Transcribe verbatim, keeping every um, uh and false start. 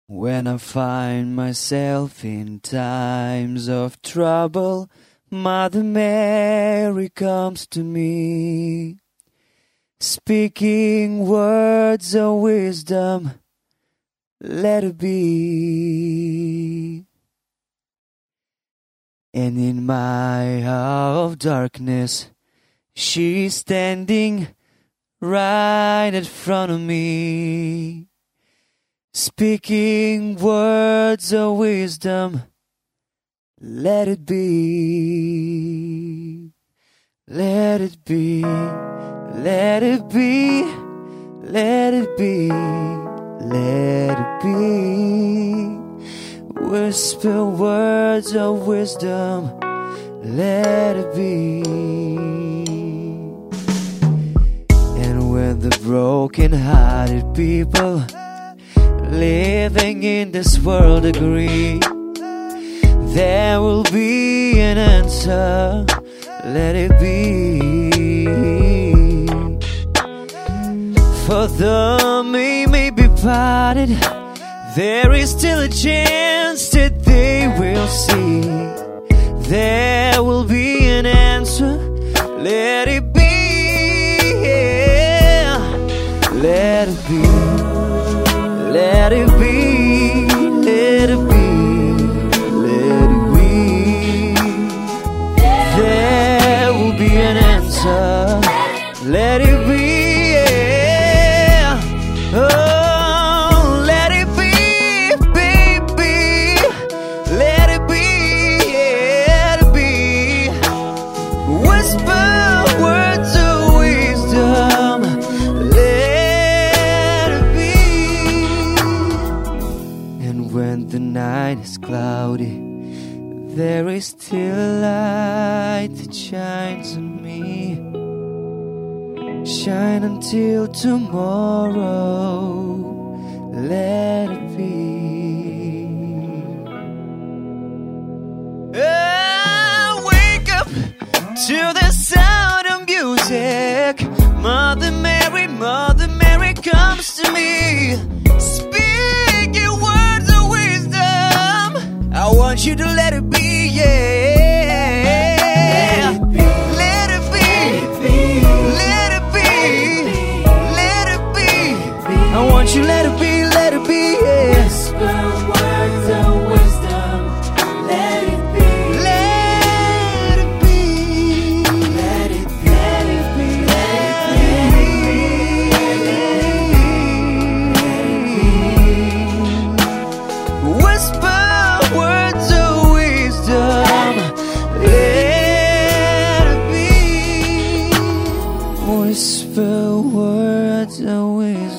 When I find myself in times of trouble, Mother Mary comes to me, speaking words of wisdom, let it be. And in my hour of darkness, she's standing right in front of me, speaking words of wisdom, let it be, let it be, let it be, let it be, let it be. Whisper words of wisdom, let it be. And when the broken-hearted people living in this world agree, there will be an answer, let it be. For though we may be parted, there is still a chance that they will see. There will be an answer, let it be, yeah. Let it be, let it be, let it be, let it be. There will be an answer, let it be, yeah. Oh. When the night is cloudy, there is still a light that shines on me. Shine until tomorrow, let it be. I wake up to the sound of music. Mother Mary, Mother Mary comes to me, speaking words of wisdom. I want you to let it be, yeah. Let it be, let it be, let it be. I want you, let it be, let it be, yeah. Whisper words of wisdom, let it be, let it be, let it be, let it be, let it be. Whisper words of wisdom, let it be. Whisper words of wisdom.